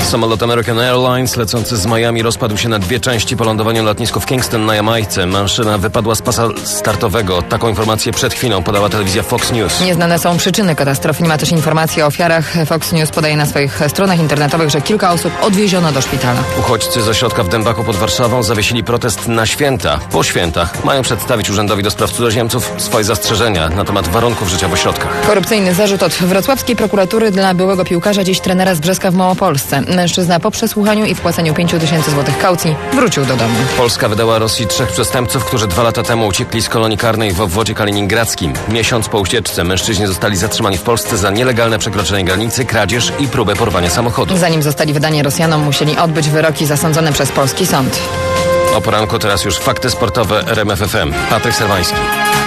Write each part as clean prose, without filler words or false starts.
Samolot American Airlines lecący z Miami rozpadł się na dwie części po lądowaniu na lotnisku w Kingston na Jamajce. Maszyna wypadła z pasa startowego. Taką informację przed chwilą podała telewizja Fox News. Nieznane są przyczyny katastrofy. Nie ma też informacji o ofiarach. Fox News podaje na swoich stronach internetowych, że kilka osób odwieziono do szpitala. Uchodźcy z ośrodka w Dębaku pod Warszawą zawiesili protest na święta. Po świętach mają przedstawić Urzędowi do Spraw Cudzoziemców swoje zastrzeżenia na temat warunków życia w ośrodkach. Korupcyjny zarzut od wrocławskiej prokuratury dla byłego piłkarza, dziś trenera z Brzeska w Małopolsce. Mężczyzna po przesłuchaniu i wpłaceniu 5 000 złotych kaucji wrócił do domu. Polska wydała Rosji 3 przestępców, którzy 2 lata temu uciekli z kolonii karnej w obwodzie kaliningradzkim. Miesiąc po ucieczce mężczyźni zostali zatrzymani w Polsce za nielegalne przekroczenie granicy, kradzież i próbę porwania samochodu. Zanim zostali wydani Rosjanom, musieli odbyć wyroki zasądzone przez polski sąd. O poranku teraz już fakty sportowe RMF FM. Patryk Serwański.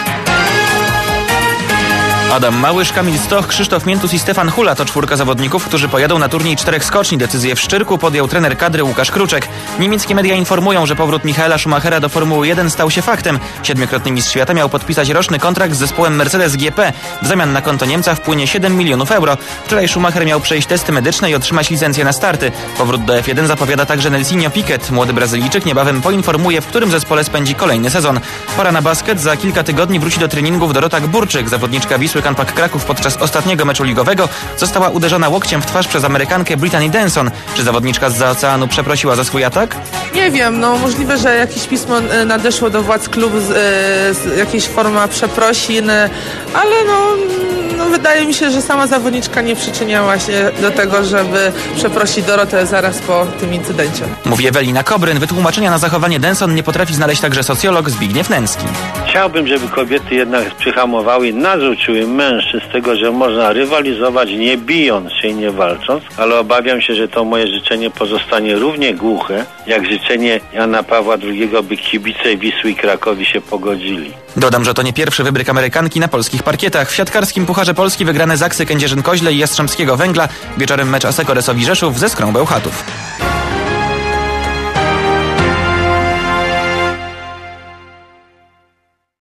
Adam Małysz, Kamil Stoch, Krzysztof Miętus i Stefan Hula to 4 zawodników, którzy pojadą na turniej 4 skoczni. Decyzję w Szczyrku podjął trener kadry Łukasz Kruczek. Niemieckie media informują, że powrót Michaela Schumachera do Formuły 1 stał się faktem. 7-krotny mistrz świata miał podpisać roczny kontrakt z zespołem Mercedes GP. W zamian na konto Niemca wpłynie 7 milionów euro. Wczoraj Schumacher miał przejść testy medyczne i otrzymać licencję na starty. Powrót do F1 zapowiada także Nelsinho Piquet. Młody Brazylijczyk niebawem poinformuje, w którym zespole spędzi kolejny sezon. Pora na basket. Za kilka tygodni wróci do treningów Dorota Gburczyk. Zawodniczka Wisły Kanpak Kraków podczas ostatniego meczu ligowego została uderzona łokciem w twarz przez Amerykankę Brittany Denson. Czy zawodniczka zza oceanu przeprosiła za swój atak? Nie wiem, możliwe, że jakieś pismo nadeszło do władz klubu, jakaś forma przeprosin, ale wydaje mi się, że sama zawodniczka nie przyczyniała się do tego, żeby przeprosić Dorotę zaraz po tym incydencie. Mówi Ewelina Kobryn. Wytłumaczenia na zachowanie Denson nie potrafi znaleźć także socjolog Zbigniew Nęski. Chciałbym, żeby kobiety jednak przyhamowały i narzuciły mężczyzn z tego, że można rywalizować nie bijąc się i nie walcząc, ale obawiam się, że to moje życzenie pozostanie równie głuche, jak życzenie Jana Pawła II, by kibice Wisły i Krakowi się pogodzili. Dodam, że to nie pierwszy wybryk Amerykanki na polskich parkietach. W siatkarskim Pucharze Polski wygrane Zaksy Kędzierzyn-Koźle i Jastrzębskiego Węgla. Wieczorem mecz Asseco Resowi Rzeszów ze Skrą Bełchatów.